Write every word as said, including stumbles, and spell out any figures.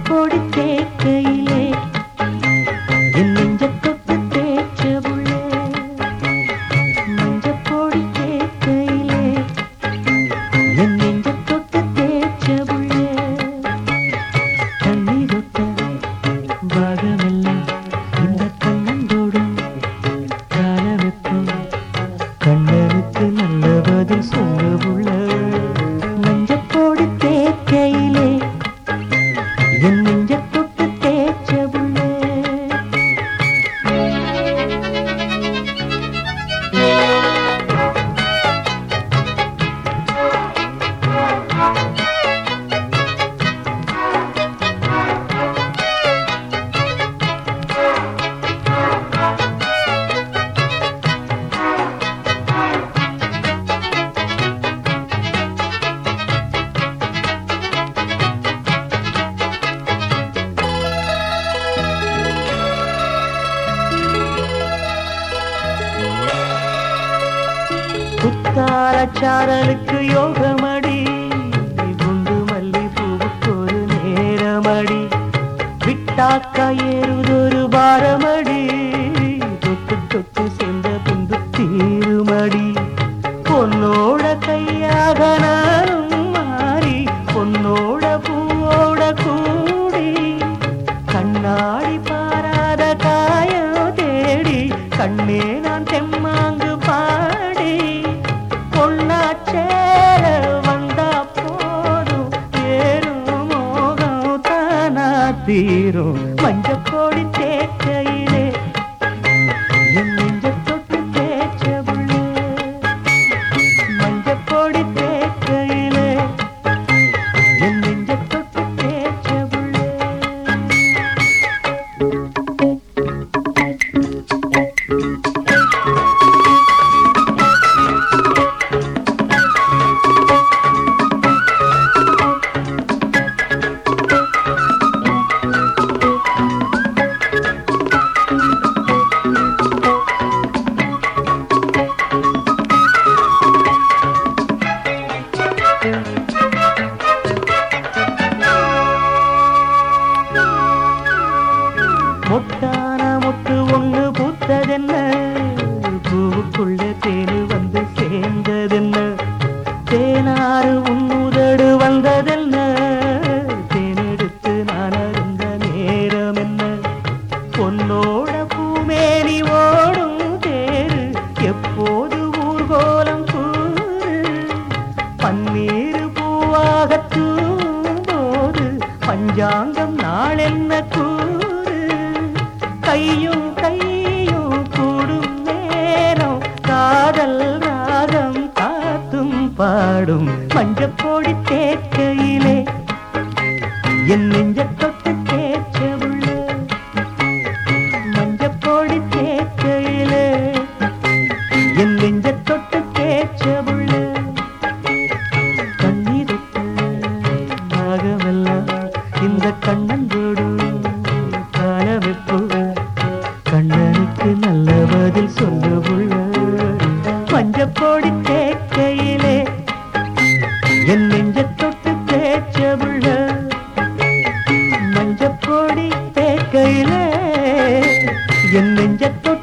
மஞ்சப்பொடி தேக்கையிலே என் நெஞ்ச தொட்டு தேய்ச்ச புள்ளே. மஞ்சப்பொடி தேக்கையிலே என் நெஞ்ச தொட்டு தேய்ச்ச புள்ளே. தண்ணி தொட்ட பாகமெல்லாம் இந்த கண்ணந்தோடும் கால வெப்பம். கண்ணனுக்கு நல்ல பதில் சொல்ல புள்ள. மஞ்சப்பொடி தேக்கையிலே என் நெஞ்ச தொட்டு தேய்ச்ச புள்ளே. குத்தாரச்சாரலுக்கு யோகமடி, குண்டு மல்லி பூவுக்கு ஒரு நேரமடி. விட்டாக்கா ஏறுதொரு பாரமடி, தொட்டு தொட்டு சேர்ந்த பின்பு தீருமடி. பொன்னோட கையாக நானும் மாறி பொன்னோட பூவோட கூடி. கண்ணாடி பாராத காயம் தேடி கண்ணே நான் தெம்மாங்கு பாடி. பொன்னாச்சேர வந்தா போதும் ஏறும் மோகம் தானா தீரும். மஞ்சப்பொடி தேக்கையிலே என் நெஞ்ச தொட்டு தேய்ச்ச புள்ளே. மஞ்சப்பொடி தேக்கையிலே என் நெஞ்ச தொட்டு தேய்ச்ச புள்ளே. மொட்டான மொட்டு ஒண்ணு பூத்ததென்ன, பூவுக்குள்ள தேனு வந்து சேர்ந்ததென்ன. தேனாறு உன்னுதடு வந்ததென்ன, தேனெடுத்து நான் அருந்த நேரம் என்ன. பொன்னோட பூமேனி ஓடும் தேரு எப்போது ஊர்கோலம் கூறு. பன்னீர் பூவாக தூம்போது பஞ்சாங்கம் நாளென்ன கூறு. கையும் கையும் கூடும் நேரம் காதல் ராகம் காத்தும் பாடும். மஞ்சப்பொடி தேக்கையிலே என் நெஞ்ச தொட்டு தேய்ச்ச புள்ளே. மஞ்சப்பொடி தேக்கையிலே என் நெஞ்ச தொட்டு தேய்ச்ச புள்ளே. கண்ணீருக்கு நாகமெல்லாம் இந்த கண்ணந்தோடும் கால வெப்பு. கண்ணனுக்கு நல்ல பதில் சொல்ல புள்ள. மஞ்சப்பொடி தேக்கையிலே என் நெஞ்ச தொட்டு தேய்ச்ச புள்ள. மஞ்சப்பொடி தேக்கையிலே என் நெஞ்ச தொட்டு